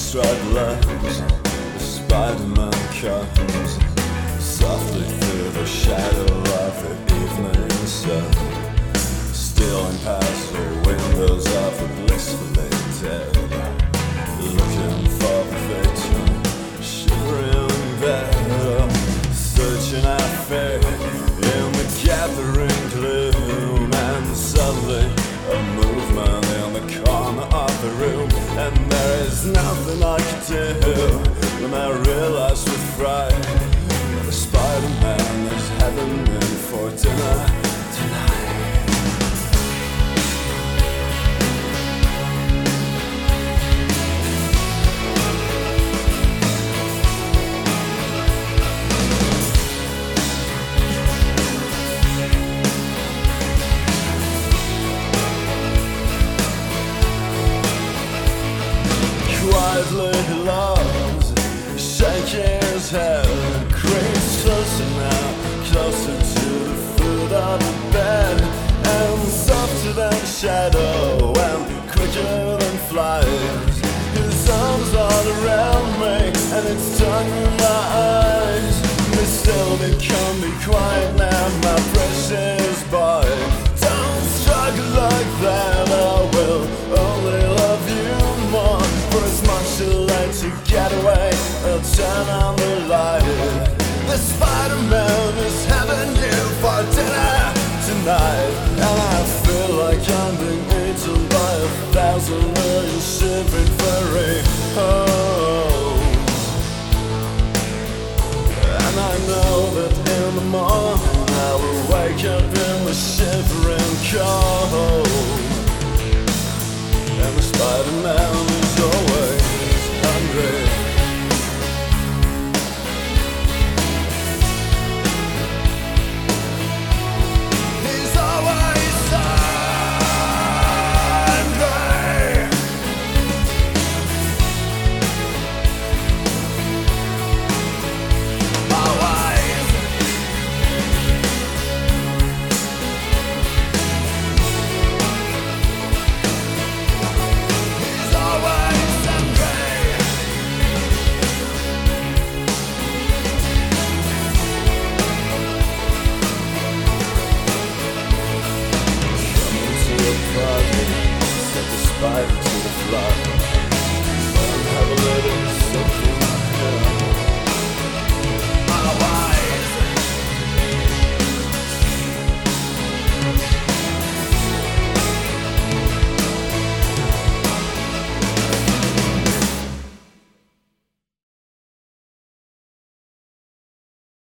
strugglers, the Spider-Man comes softly through the shadow of the evening sun, stealing past the windows of the blissfully dead, looking for the victim, shivering in bed, searching our fate in the gathering gloom, and suddenly a movement in the corner of the room, and there is nothing I can do when I realize with fright that the Spider-Man is having me for dinner tonight. Quietly he loves, shaking his head, creeps closer now, closer to the foot of the bed, and softer than shadow and quicker than flies. His arms are around me and it's tongue in my eyes. Be still, become be quiet now, my precious boy. Don't struggle like that, I will only love you more. For as much you like to get away, I'll turn on the light. The Spider-Man is having you for dinner tonight, and I feel like I'm being eaten by 1,000 million shivering furry holes. And I know that in the morning I will wake up in the shivering cold, and the Spider-Man is always hungry. He's always hungry. Always. He's always hungry. Coming to a party, set the spider to the floor.